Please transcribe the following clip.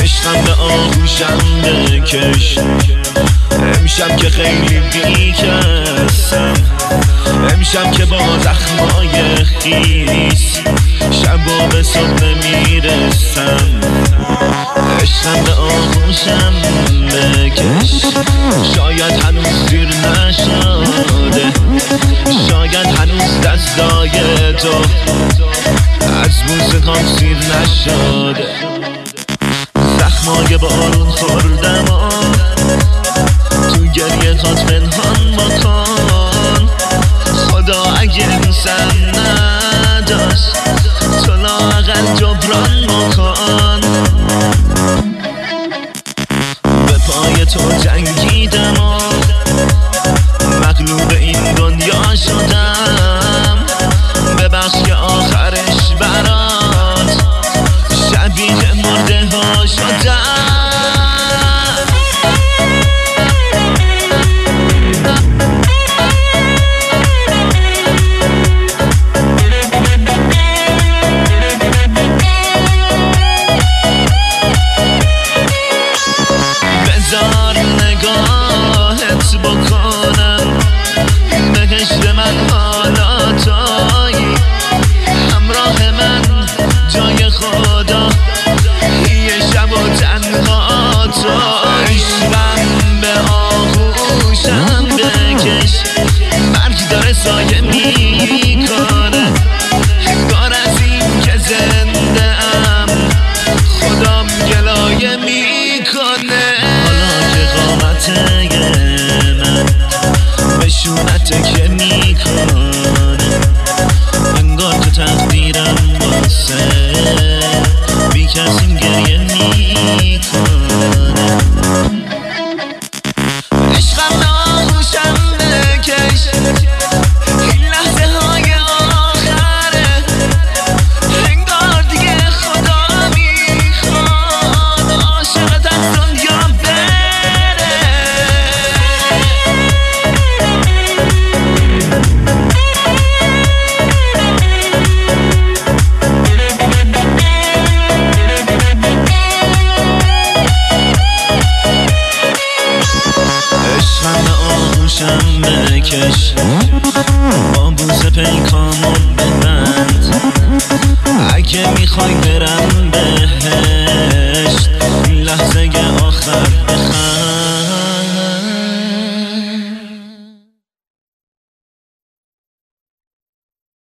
عشقم به آغوشم بکش امشب که خیلی بیکسم، امشب که با زخمای خیس شب و به صبح نمیرسم. عشقم به آغوشم بکش، شاید هنوز دیر نشده، شاید هنوز دستای تو از موسیقام سیر نشده. زخمای بارون خوردم تو گریه هات پنهان بکن. خدا اگه این سن نداشت تو لااقل جبران بکن. به پای تو جنگیدم مغلوب این دنیا شدم. ببخش که آخرش برات شبیه مرده ها شدم. بذار نگاهت بکنم بهشت من حالا تویی، همراه من جای خدا یه شب و تنها تو. عشقم به آغوشم بکش، مرگ داره سایه میکنه، انگار از این که زنده ام خدام گلایه میکنه. حالا که قامت من به شونت که میکنه، انگار که تقدیرم واسه بی کسی گریه میکنه. عشقم ناگوشم بکش، این لحظه های آخره، انگار دیگه خدا میخواد عاشقت از دنیا بره. عشقم به آغوشم بکش، با بوسه پیکامو ببند. اگه میخوای